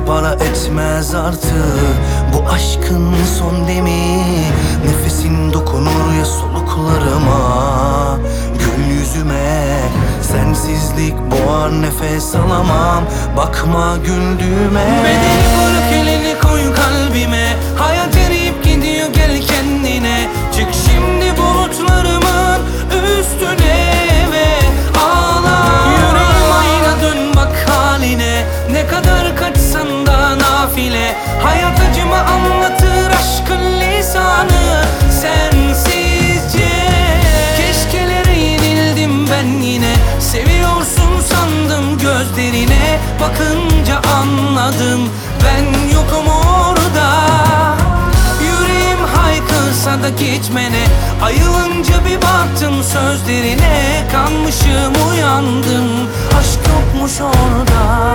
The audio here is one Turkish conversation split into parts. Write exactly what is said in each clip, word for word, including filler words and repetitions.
para etmez artık bu aşkın son demi. Nefesin dokunur ya soluklarıma, gül yüzüme. Sensizlik boğar, nefes alamam, bakma güldüğüme. Bedeni bırak, elini koy kalbime. Hayat eriyip gidiyor, gel kendine. Çık şimdi bulutlarımın üstüne ve ağla. Yüreğim ayna, dön bak haline. Ne kadar kaçsan da nafile. Hayat acımı anlatır, aşkın lisanı sensizce. Keşkelere yenildim ben yine. Seviyorsun sandım, gözlerine bakınca anladım ben yokum orada. Yüreğim haykırsa da gitmene, ayılınca bir baktım sözlerine. Kanmışım, uyandım, aşk yokmuş orada.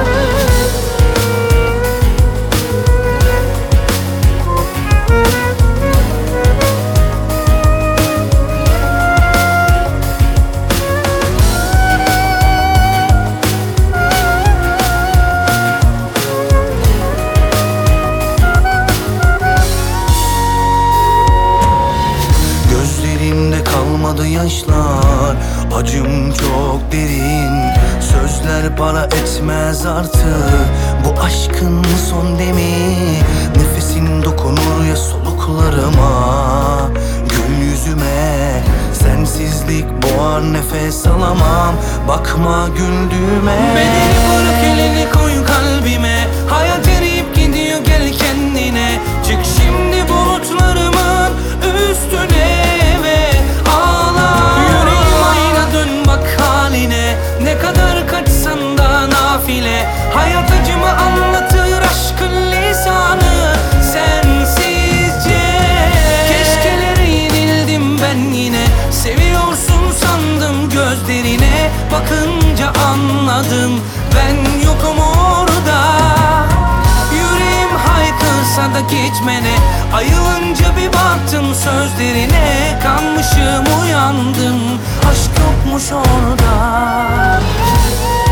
Kalmadı yaşlar, acım çok derin. Sözler para etmez artık bu aşkın son demi. Nefesin dokunur ya soluklarıma, gül yüzüme. Sensizlik boğar, nefes alamam, bakma güldüğüme. Bedeni bırak, elini koy kalbime. Hayat eriyip gidiyor, gel kendine. Çık şimdi bulutlarımın üstüne ve ağla. Yüreğim ayna, dön bak haline. Ne kadar kaçsan da nafile. Hayat acımı anlatır, aşkın lisanı sensizce. Keşkelere yenildim ben yine. Seviyorsun sandım, gözlerine bakınca anladım ben yokum orada. Yüreğim haykırsa da gitmene, ayılınca bir baktım sözlerine. Kanmışım, uyandım, aşk yokmuş orada.